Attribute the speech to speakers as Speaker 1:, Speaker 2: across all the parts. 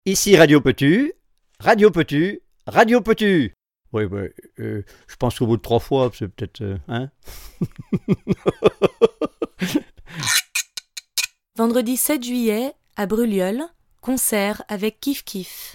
Speaker 1: Ici Radio Potu, Radio Potu, Radio Potu. Oui, oui, je pense qu'au bout de 3 fois, c'est peut-être... hein.
Speaker 2: Vendredi 7 juillet, à Brulieul, concert avec Kif Kif.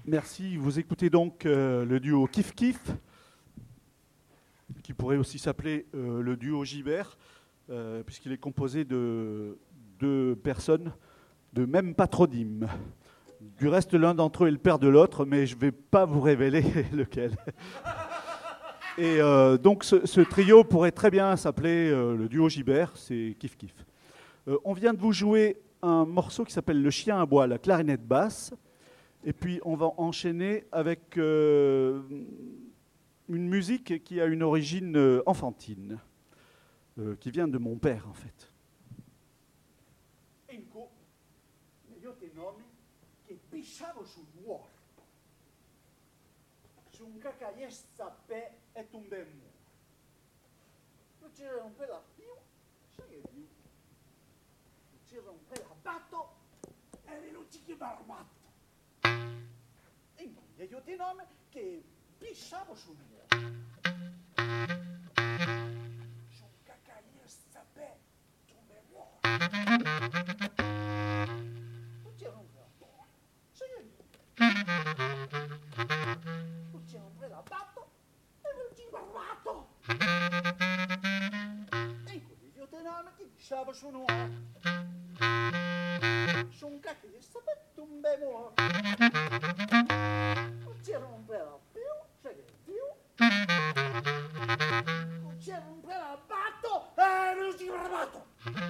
Speaker 3: Merci. Vous écoutez donc le duo Kif Kif, qui pourrait aussi s'appeler le duo Gibert, puisqu'il est composé de deux personnes de même patronyme. Du reste, l'un d'entre eux est le père de l'autre, mais je ne vais pas vous révéler lequel. Et donc ce trio pourrait très bien s'appeler le duo Gibert, c'est Kif Kif. On vient de vous jouer un morceau qui s'appelle Le chien à bois, la clarinette basse. Et puis on va enchaîner avec une musique qui a une origine enfantine, qui vient de mon père en fait.
Speaker 4: Enco, io te nome che pisciavo sul muore. Su un cacaiesta pe e tumbemmo. Non c'era un pela più, sai che più. Non c'era un pela batto e non ci chiamavamo. E io ti nome che pisciavo sul muore. Su un cacaiesta pe tumbemmo. Non c'era un pela più, sai che più. Non c'era un pela batto e non ci chiamavamo. Ecco, io ti nome che pisciavo sul muore. Su un cacaiesta pe tumbemmo. C'era un pelo più, sai che più. C'era un pelo batto e non si era batto.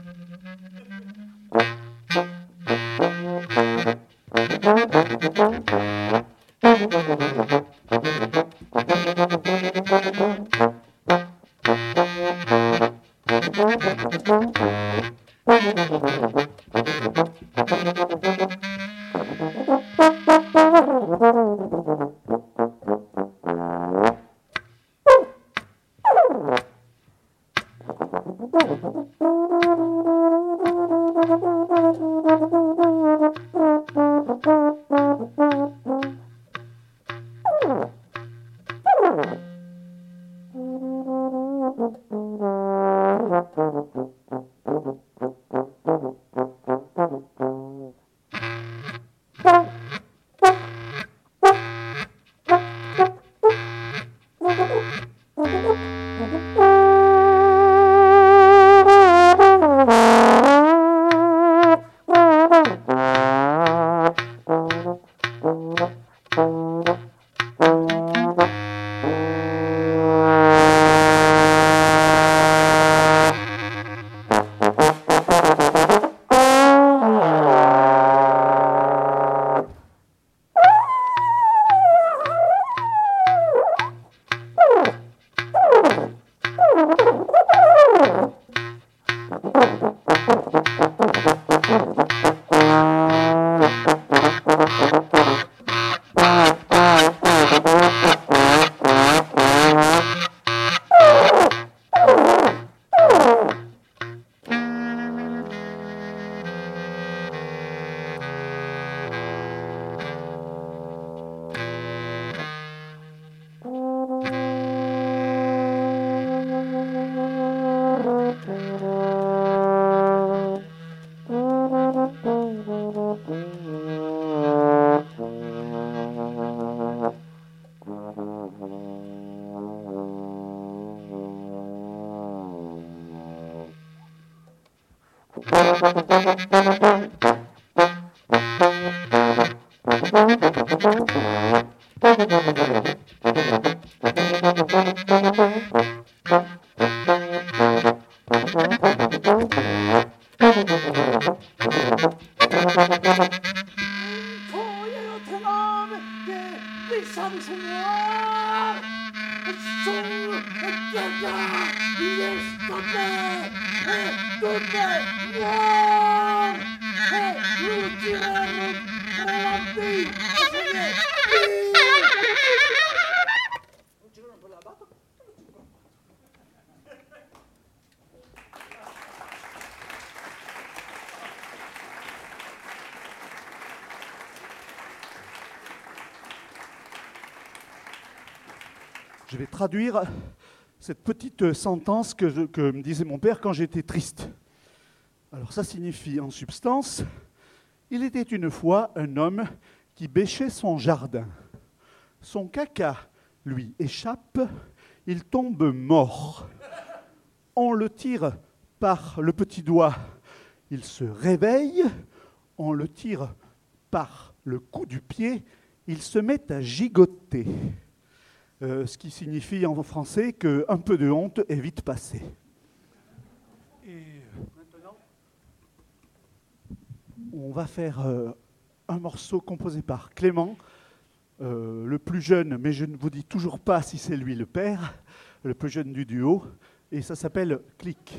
Speaker 3: Je vais traduire cette petite sentence que me disait mon père quand j'étais triste. Alors ça signifie en substance, il était une fois un homme qui bêchait son jardin. Son caca lui échappe, il tombe mort. On le tire par le petit doigt, il se réveille, on le tire par le coup du pied, il se met à gigoter. Ce qui signifie en français qu'un peu de honte est vite passé. Et maintenant, on va faire un morceau composé par Clément, le plus jeune, mais je ne vous dis toujours pas si c'est lui le père, le plus jeune du duo, et ça s'appelle Clic.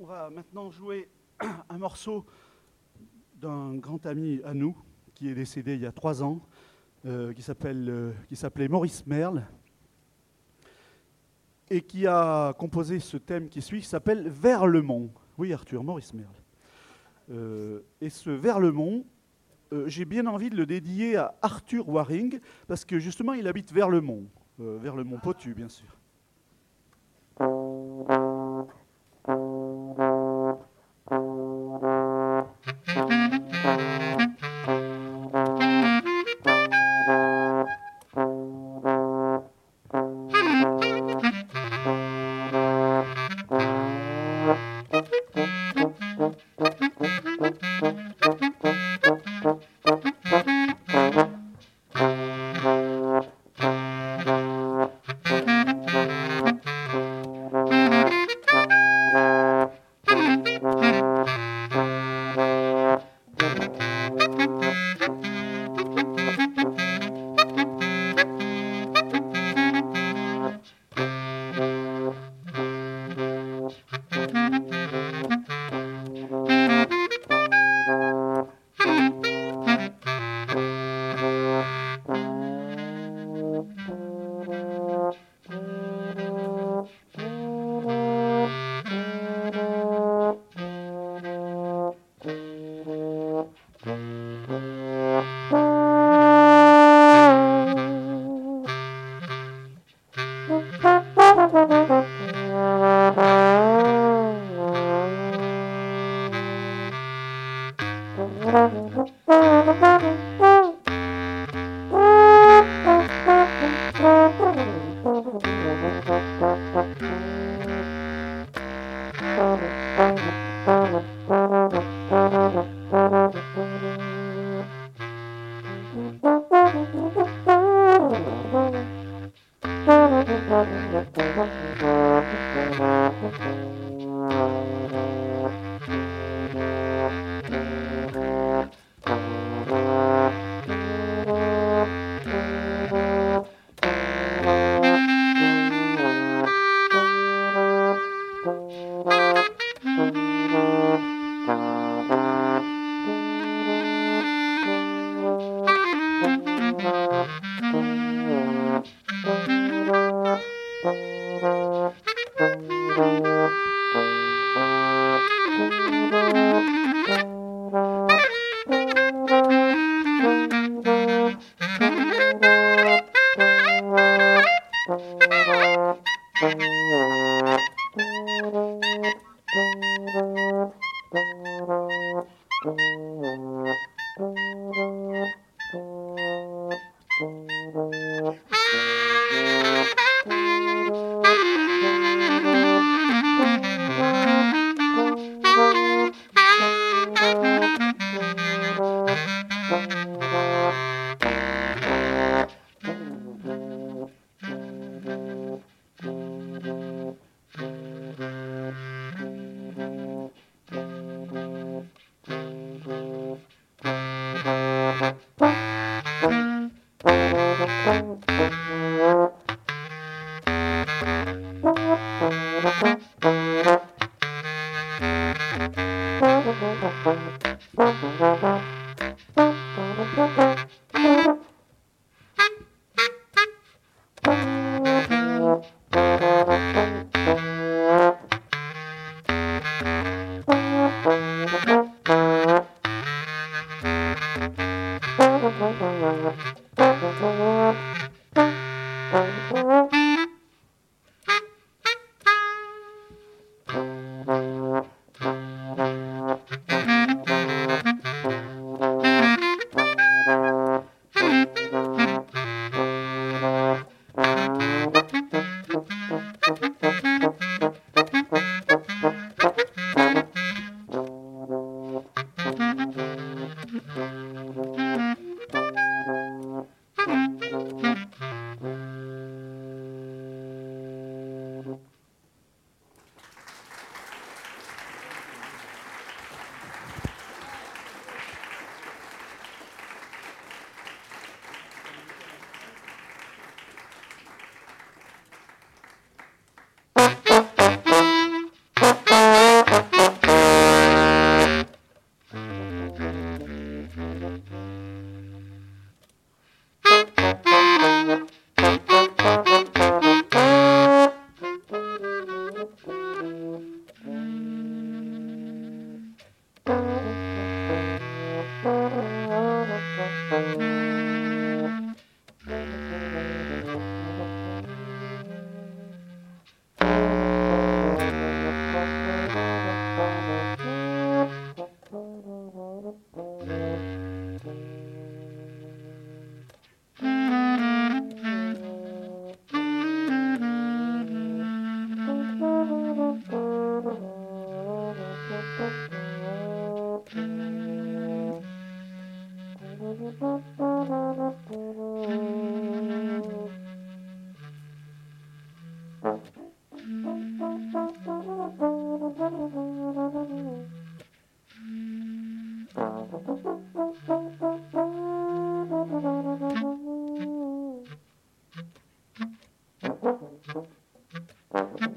Speaker 3: On va maintenant jouer un morceau d'un grand ami à nous, qui est décédé il y a 3 ans, qui s'appelait Maurice Merle, et qui a composé ce thème qui suit, qui s'appelle Vers le Mont. Oui, Arthur, Maurice Merle. Et ce Vers le Mont, j'ai bien envie de le dédier à Arthur Waring, parce que justement, il habite vers le Mont Potu, bien sûr.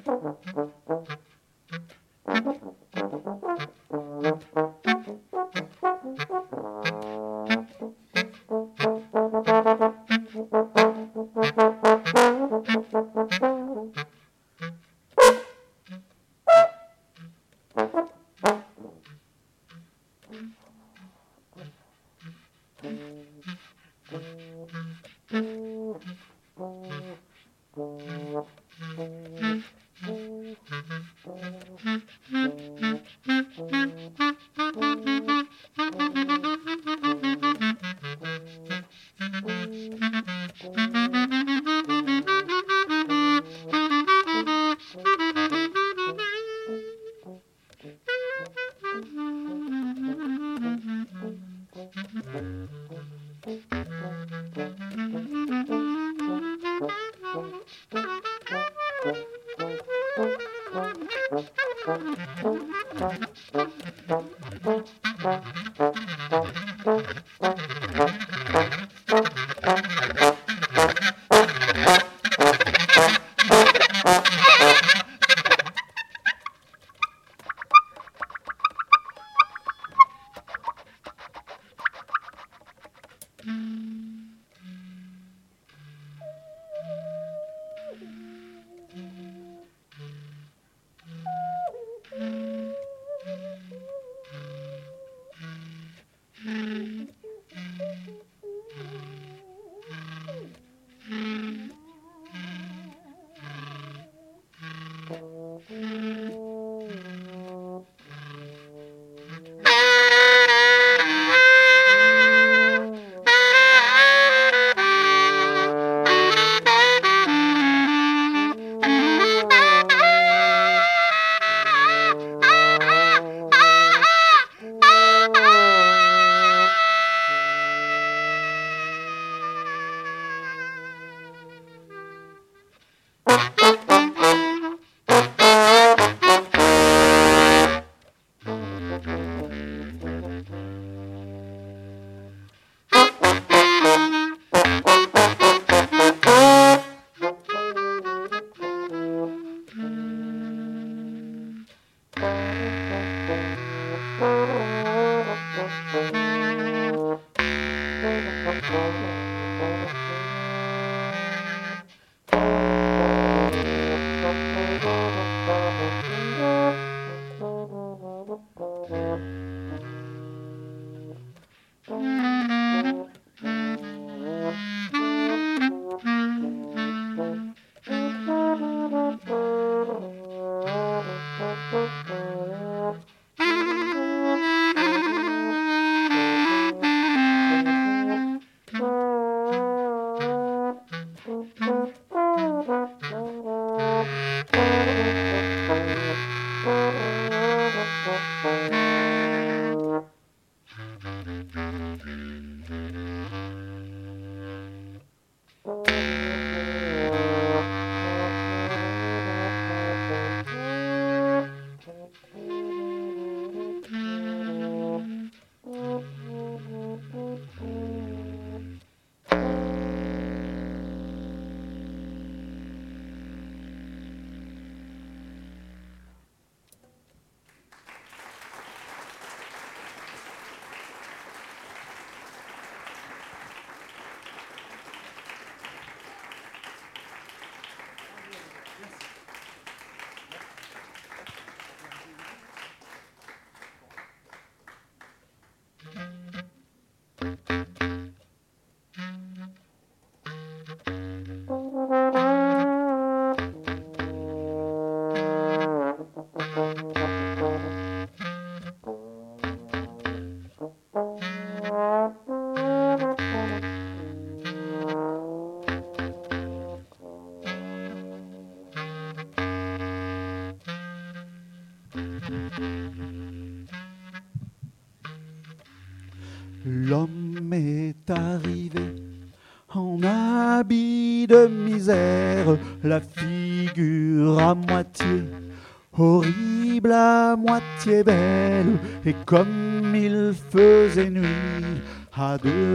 Speaker 3: L'homme est arrivé en habit de misère, la figure à moitié horrible, à moitié belle, et comme il faisait nuit, à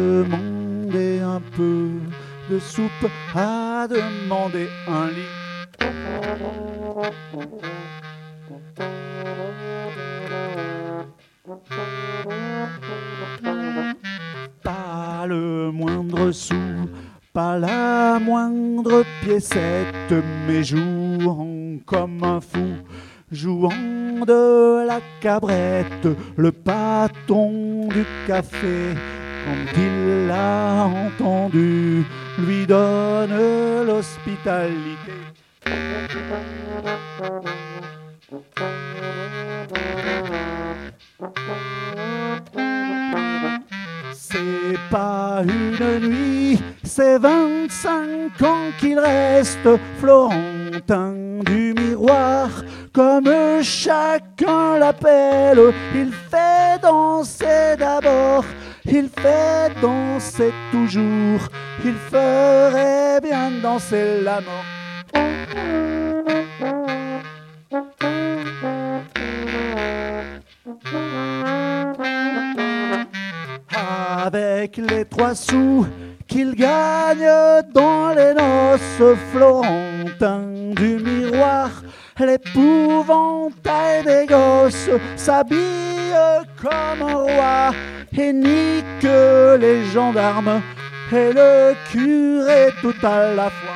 Speaker 3: demander un peu de soupe, à demander un lit. Pas le moindre sou, pas la moindre piécette, mais jouant comme un fou, jouant de la cabrette, le patron du café, quand il l'a entendu, lui donne l'hospitalité. C'est pas une nuit, c'est 25 ans qu'il reste Florentin du miroir. Comme chacun l'appelle, il fait danser d'abord, il fait danser toujours, il ferait bien danser la mort. Avec les 3 sous qu'il gagne dans les noces, Florentin du miroir, l'épouvantail des gosses, s'habille comme un roi et nique les gendarmes et le curé tout à la fois.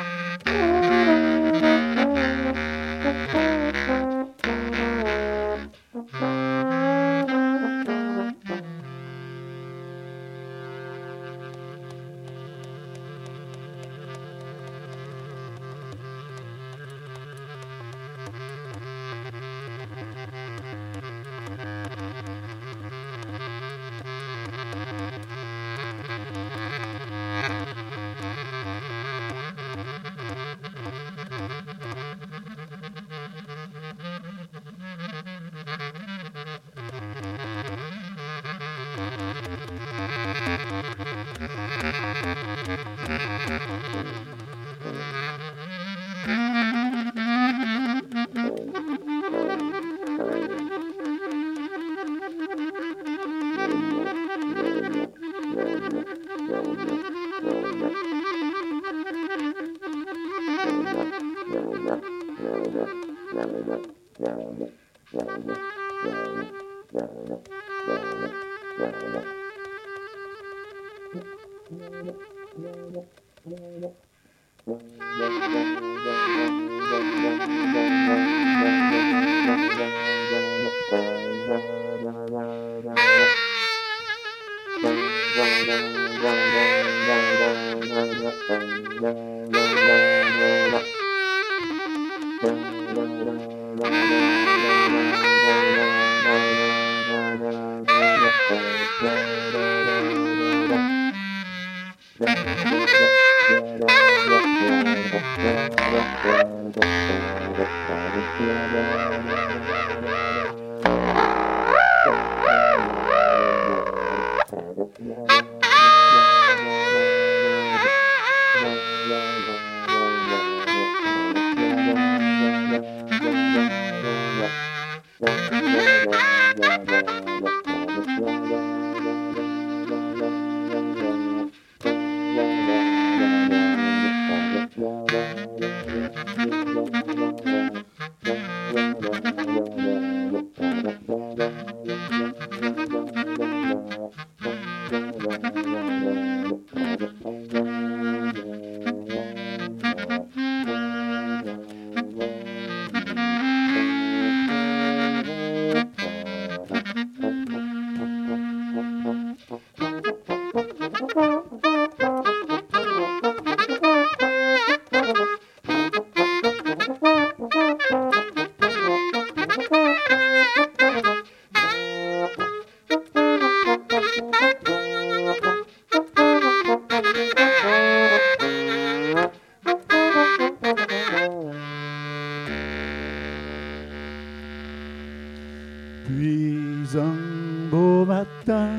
Speaker 3: Puis un beau matin,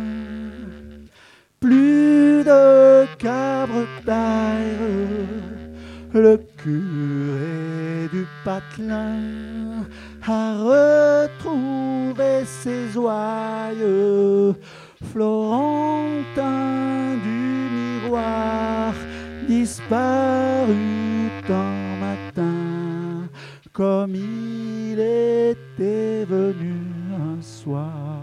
Speaker 3: plus de cabretaire, le curé du patelin a retrouvé ses ouailles. Florentin du miroir disparut un matin comme il était venu un soir.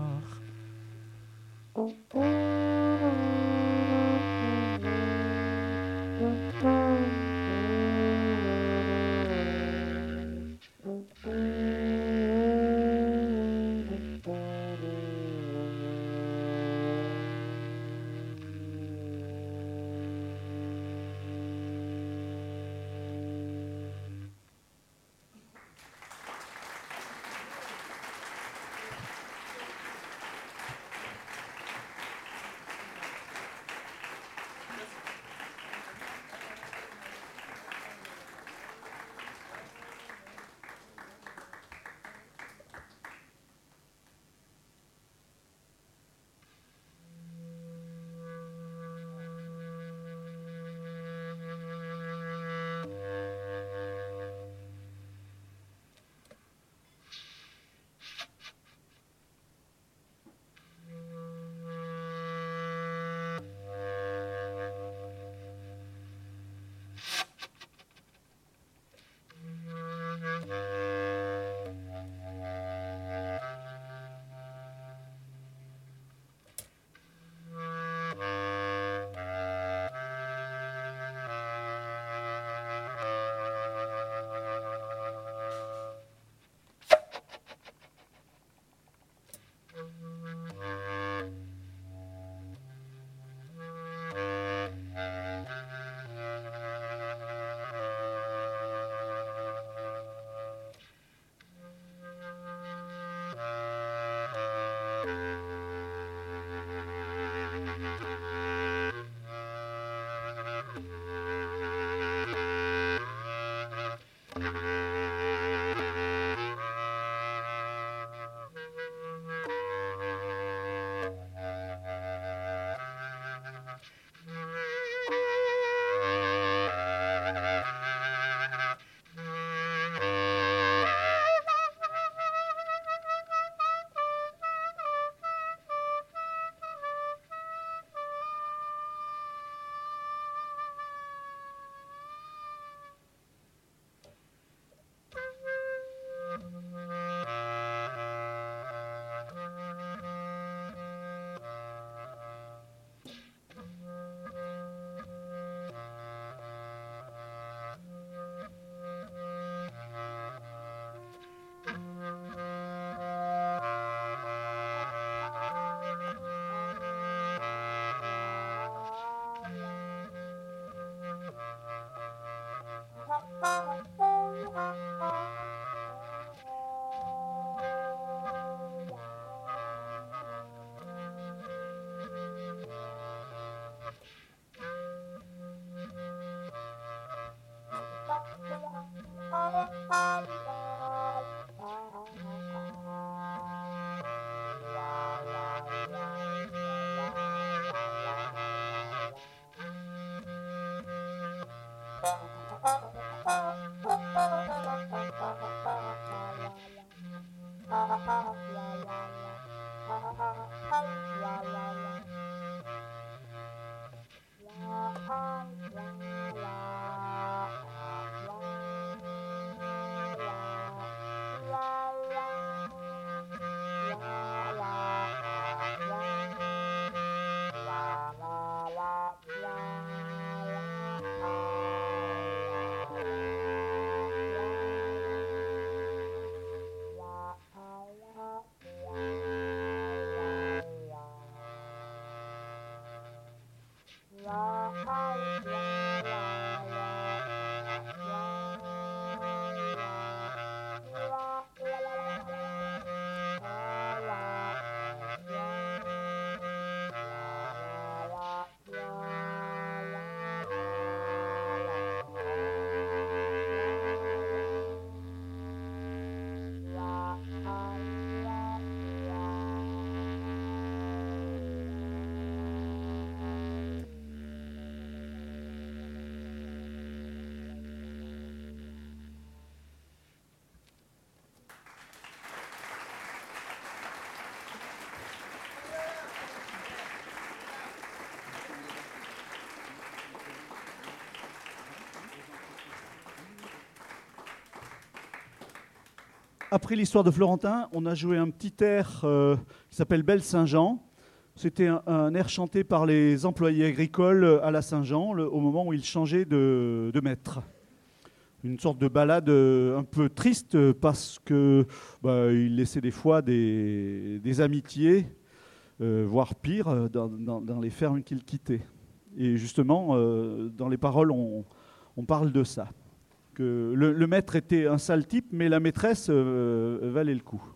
Speaker 3: après l'histoire de Florentin, on a joué un petit air qui s'appelle Belle Saint-Jean. C'était un air chanté par les employés agricoles à la Saint-Jean au moment où ils changeaient de maître. Une sorte de ballade un peu triste parce que il laissait des fois des amitiés, voire pire, dans les fermes qu'il quittait. Et justement, dans les paroles, on parle de ça. Que le maître était un sale type, mais la maîtresse valait le coup.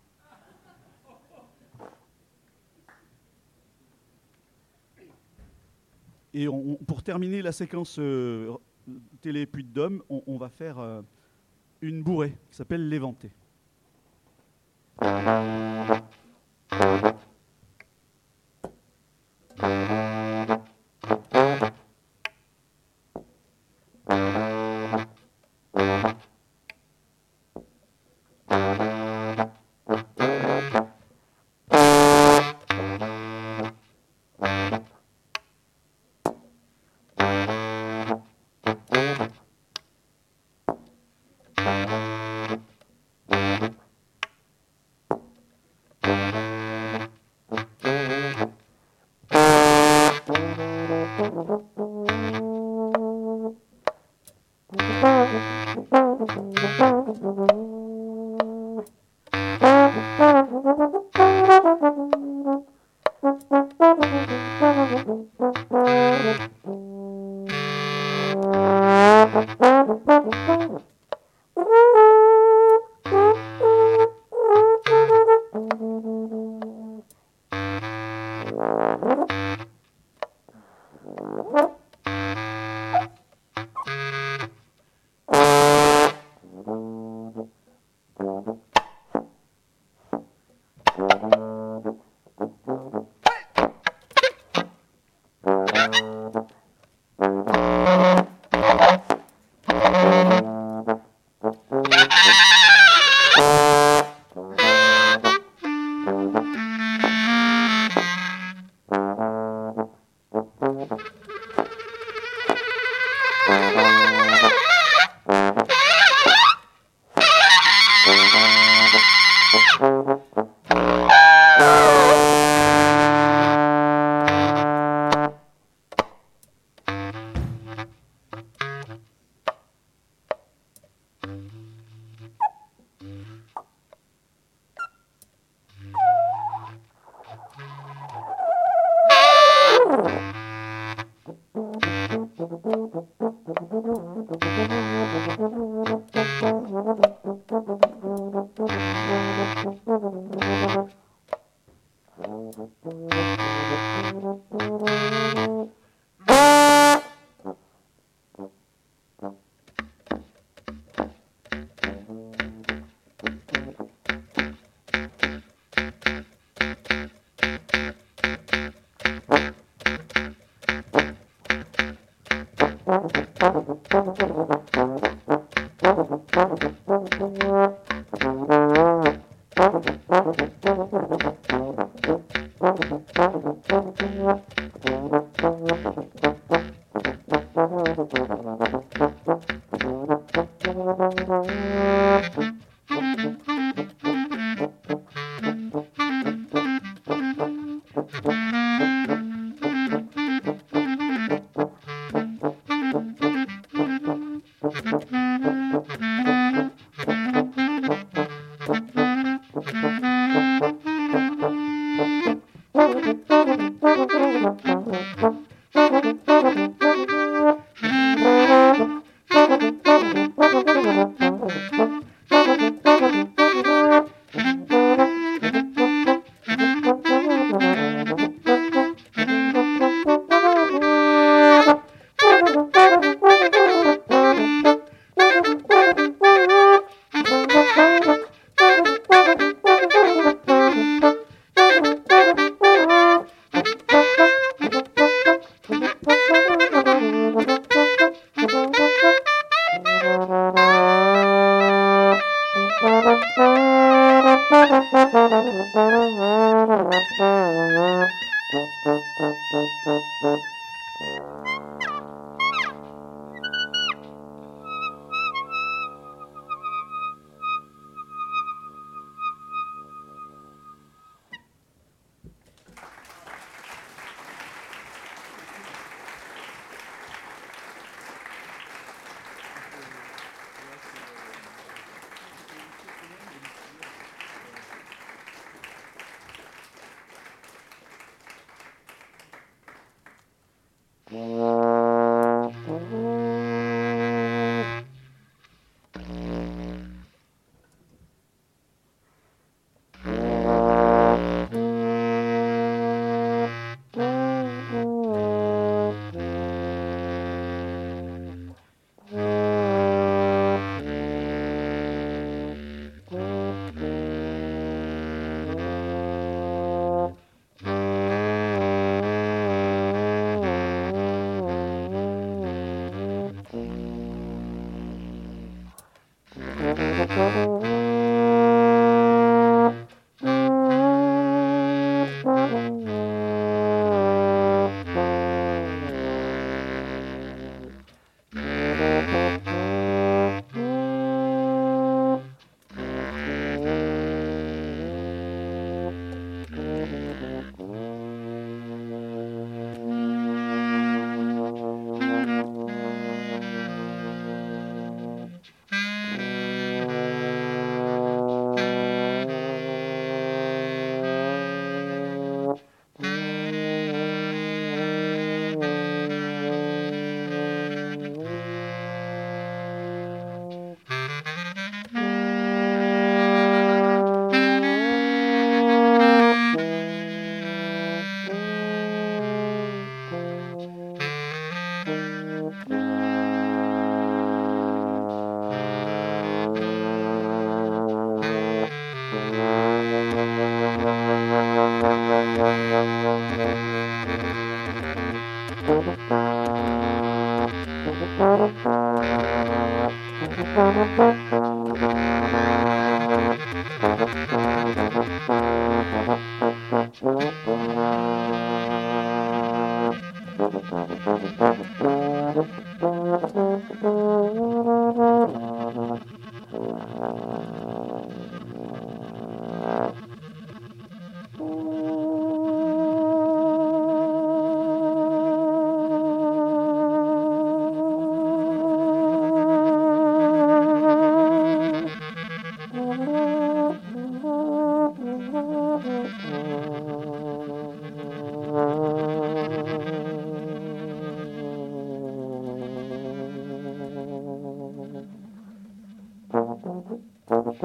Speaker 3: Et pour terminer la séquence télé Puy-de-Dôme, on va faire une bourrée qui s'appelle l'Éventé.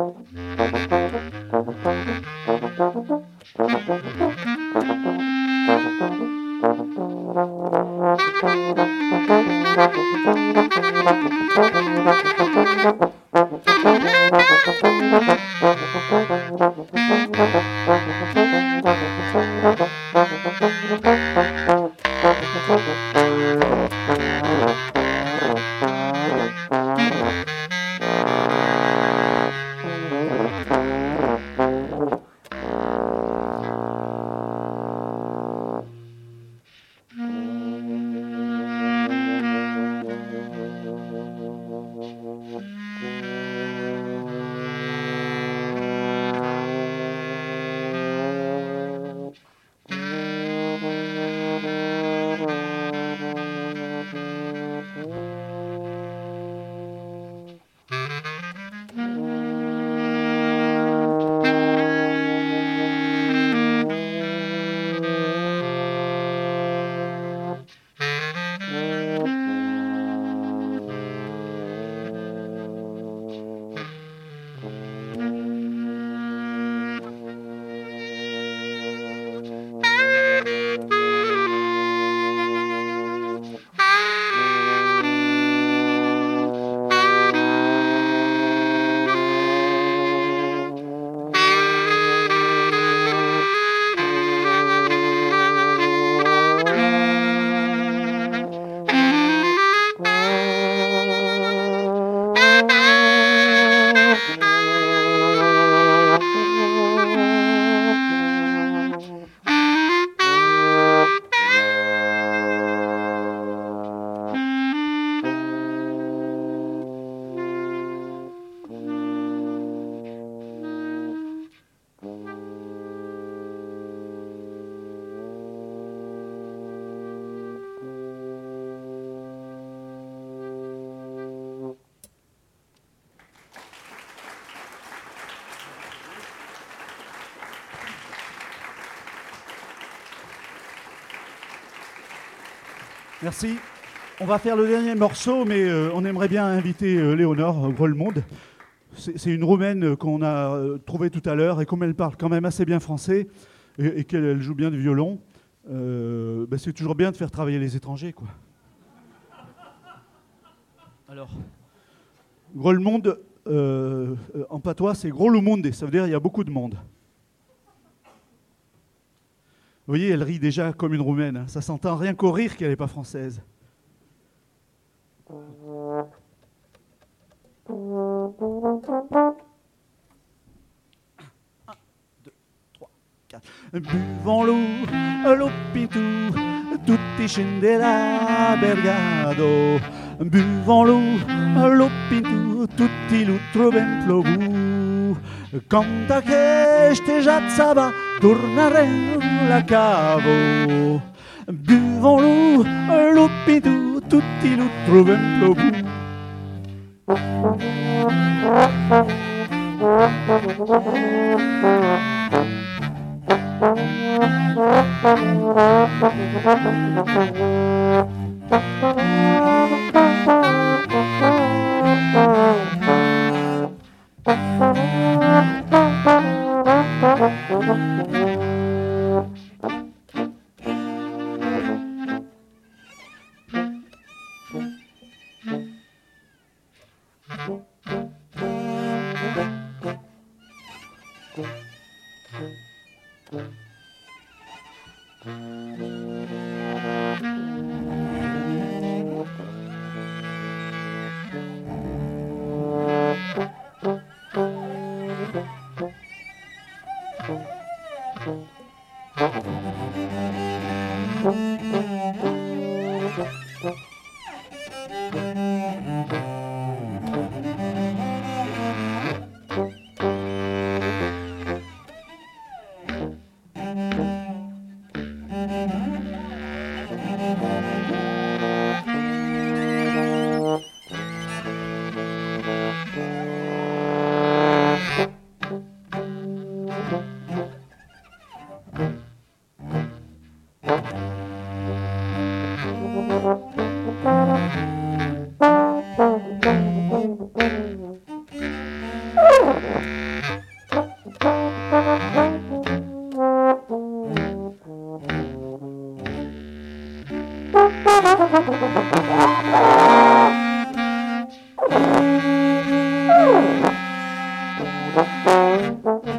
Speaker 3: Merci. On va faire le dernier morceau, mais on aimerait bien inviter Léonore Grollemonde. C'est une Roumaine qu'on a trouvée tout à l'heure, et comme elle parle quand même assez bien français et qu'elle joue bien du violon, c'est toujours bien de faire travailler les étrangers, quoi. Alors, Grollemonde, en patois, c'est gros le monde, ça veut dire il y a beaucoup de monde. Vous voyez, elle rit déjà comme une Roumaine. Hein. Ça s'entend rien qu'au rire qu'elle n'est pas française. 4. Buvons-lo, l'opitu, tutti scendera Bergado. Buvons-lo, l'opitu, tutti l'utro ben plovu. Quand aquesta jazza va, tornarem la cavo. Buvons-lo, l'opitu, tutti l'utro ben plovu.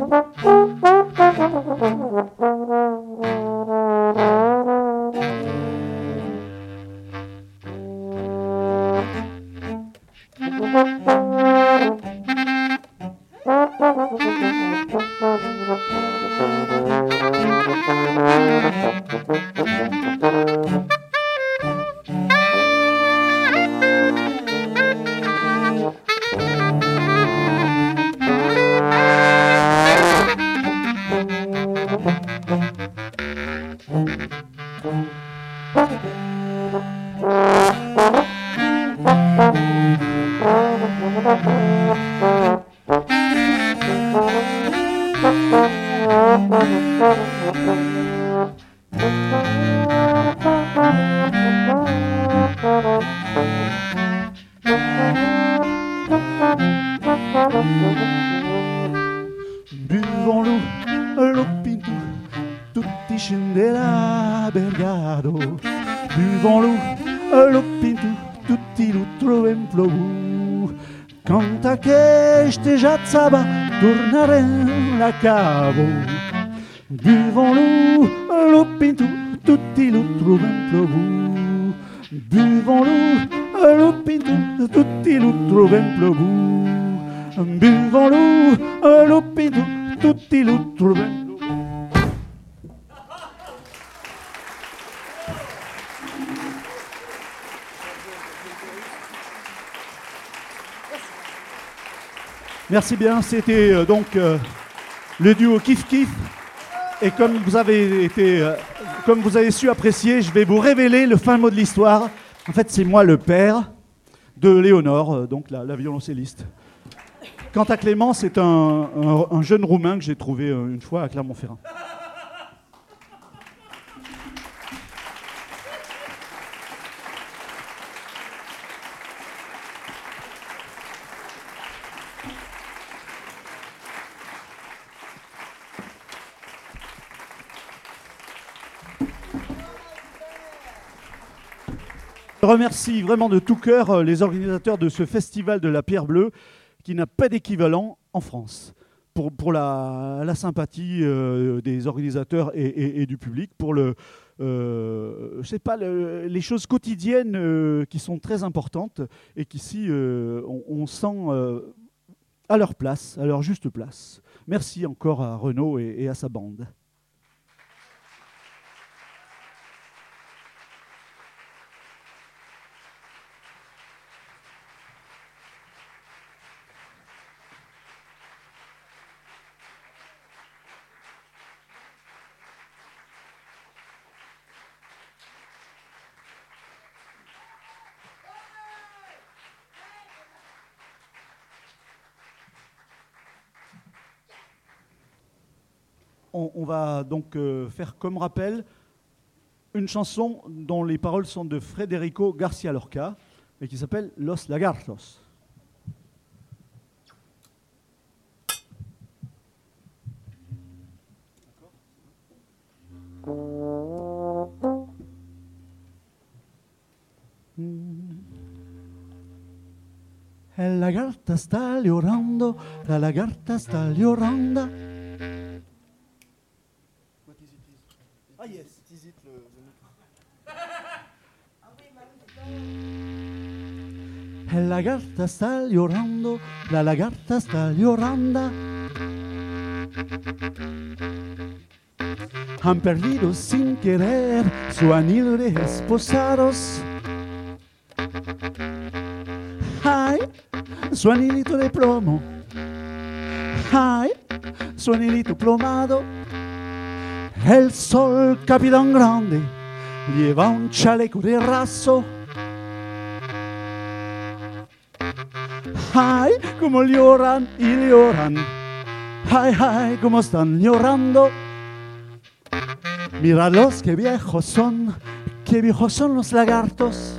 Speaker 3: Buvons-nous l'opinto, tutti scendela bergado. Buvons-nous l'opinto, tutti lo troven plovu. Canta che ste jazzaba, tornarem la cavo. Buvons-nous l'opinto, tutti lo troven plovu. Buvons-nous l'opinto, tutti lo troven plovu. Buvons-nous l'opinto, tutti lo troven plovu. Merci bien, c'était donc le duo Kif Kif. Et comme vous avez su apprécier, je vais vous révéler le fin mot de l'histoire. En fait, c'est moi le père de Léonore, donc la violoncelliste. Quant à Clément, c'est un jeune Roumain que j'ai trouvé une fois à Clermont-Ferrand. Je remercie vraiment de tout cœur les organisateurs de ce festival de la Pierre Bleue qui n'a pas d'équivalent en France. Pour la sympathie des organisateurs et du public, pour les choses quotidiennes qui sont très importantes et qu'ici on sent à leur place, à leur juste place. Merci encore à Renaud et à sa bande. On va donc faire comme rappel une chanson dont les paroles sont de Federico García Lorca et qui s'appelle Los Lagartos. El lagarta sta llorando, la lagarta sta llorando. Ah yes, is it El lagarta sta llorando, la lagarta sta llorando. Han perdido sin querer su anillo de esposados. Ay, su anilito de plomo. Ay, su anilito plomado. El sol, capitán grande, lleva un chaleco de raso. Ay, como lloran y lloran. Ay, ay, como están llorando. Míralos, qué viejos son los lagartos.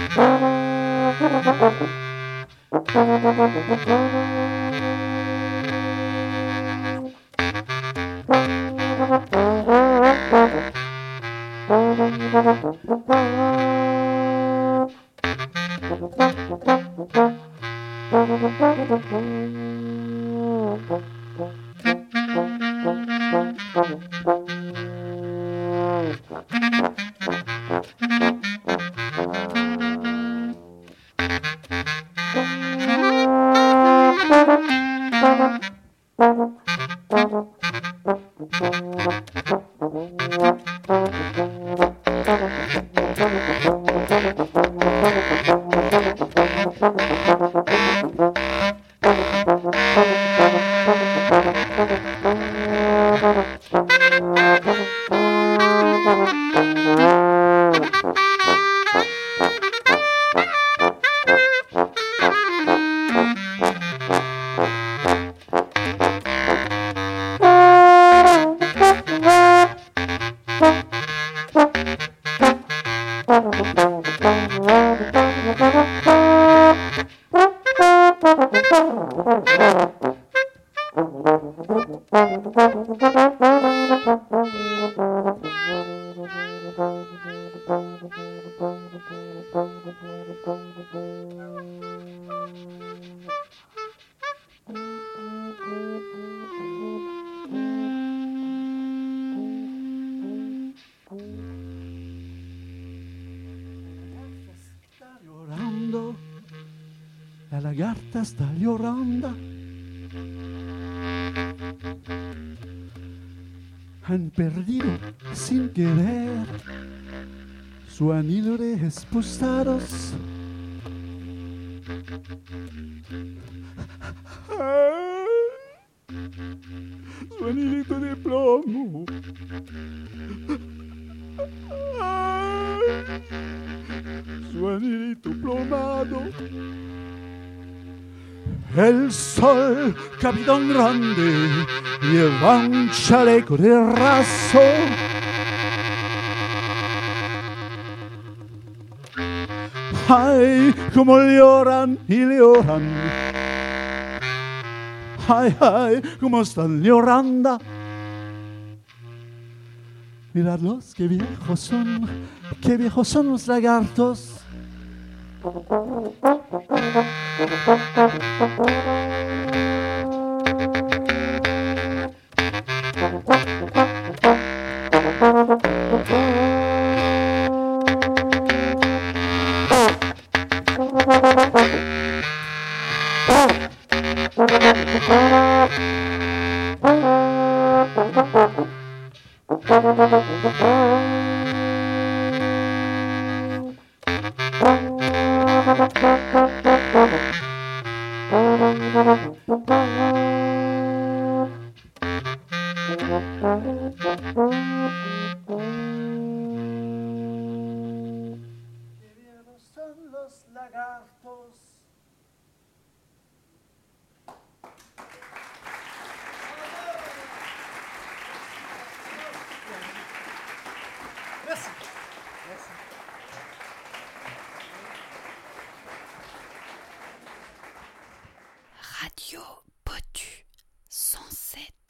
Speaker 3: La lagarta sta llorando. Han perdido sin querer su anillo de esposados. Su anilito de plomo. Su anilito plomado. El sol, capitán grande, lleva un chaleco de raso. Ay, como lloran y lloran. Ay, ay, como están llorando. Miradlos, qué viejos son los lagartos. Son los lagartos.
Speaker 4: Merci. Merci.
Speaker 2: Radio Potu 107.